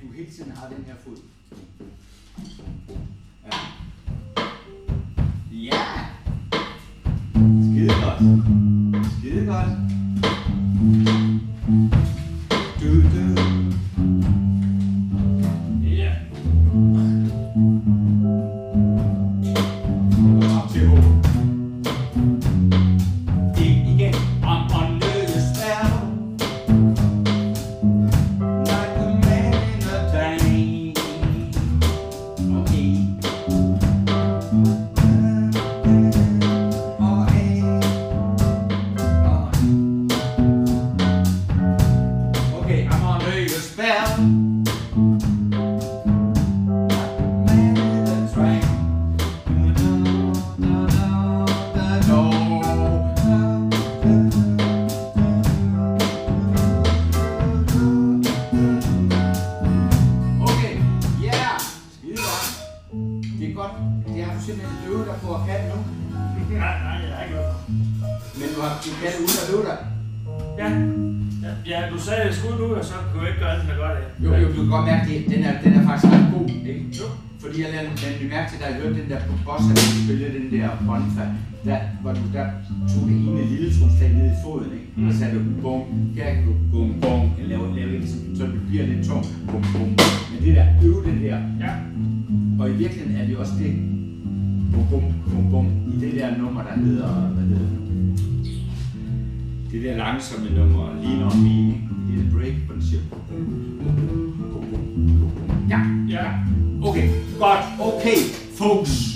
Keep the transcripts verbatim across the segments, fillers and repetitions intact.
du hele tiden har den her fod. Ja. Ja! Skide godt. Skide godt. Du, du. Ja. Op til hovedet. Igen. I'm under the spell. Like a man in a tank. Okay. Fordi jeg lavede mærke til, da jeg hørte den der bossa, der spillede den der bonfa, der, hvor du der tog det ene lille tromslag ned i foden, ikke? Mm. Og så sagde du bum, her kan du bum, bum, jeg laver, laver ikke sådan, så det bliver lidt tung, bum, bum. Men det der, øve det der, ja. Og i virkeligheden er det også det, bum, bum, bum, bum, i det der nummer, der hedder, hvad hedder det? Det der langsomme nummer, Lean on Me, det er break, hvor den siger, ja, ja. Okay, godt. Okay, folks.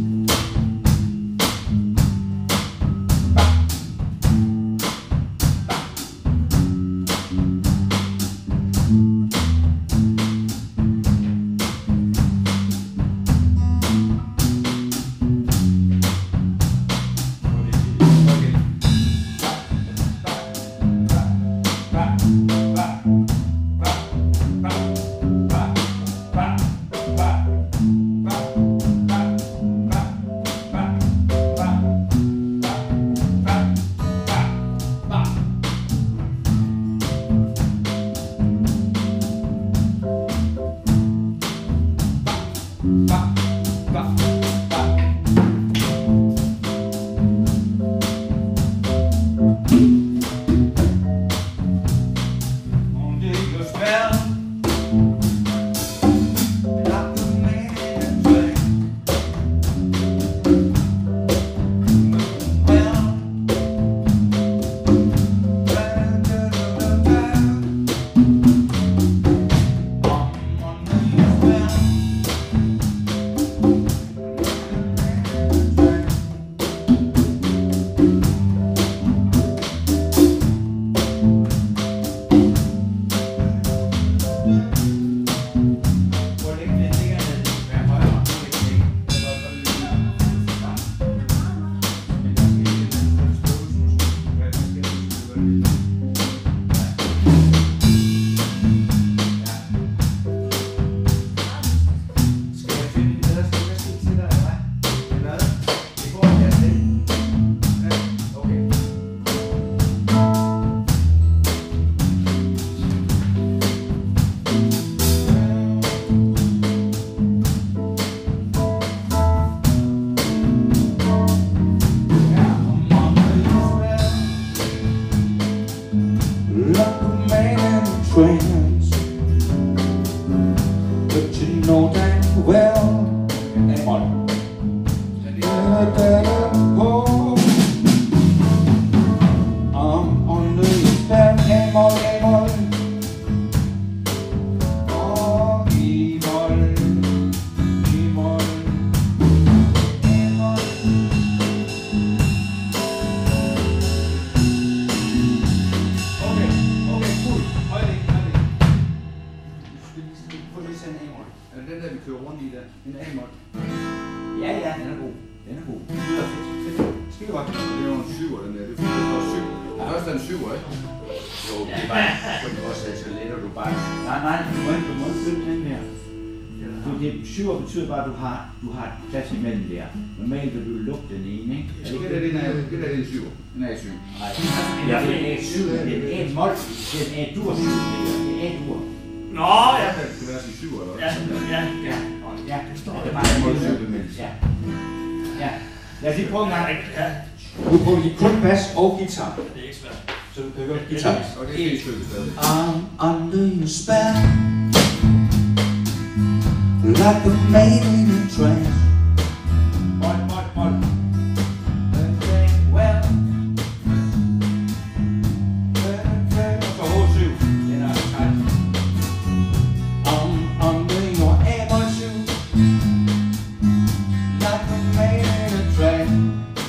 Betyder bare, at du har, du har plads imellem der. Normalt vil du lukke den ene, ikke? Ja, det er den er det er en syv. Den er syv. Nej, ja, det er syv. Det er en mål. Det er en dur syv. Det er en dur. Nå, ja. vers i syv, eller hvad? Ja, ja, Ja, ja. Det er bare en måde syv bemeldelse. Ja. Ja. Lad os lige prøve en gang. Ja, Nu prøver vi kun bas og guitar. det er ikke svært. Så du kan høre guitar. Og det er et stykke stadig. I'm under your spell, like a maid in a trance. Mol, mol, mol. Well, Og så H syv. Den er træt. I'm under your emotion, like a maid in a trance.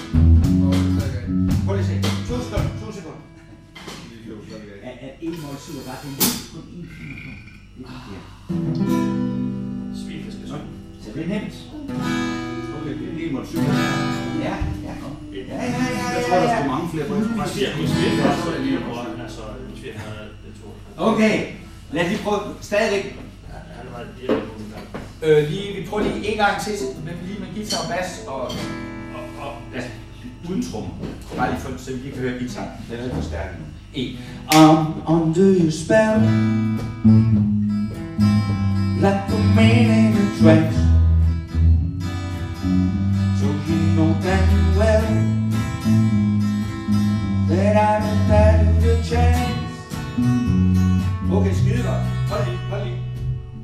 Prøv lige at se. To sekunder, to sekunder. At, at en mål syv var det kun en finger på. Det er det. Svigler skal synge. Så det er nemt. Okay, det er en mål syv. Ja, ja. Ja, ja, ja, Jeg ja, tror, der ja. skal mange flere på. Hvis vi hvis vi er så er det lige på, altså, hvis vi har det to. Okay, lad os lige prøve stadigvæk. Han var lige på en gang. Øh, lige, vi prøver lige en gang til, men lige med guitar og bas og, og, og ja, uden trommer. Bare lige for, så vi lige kan høre guitar. Den er lidt for stærk nu. En. I'm under your spell, like a man in a trance.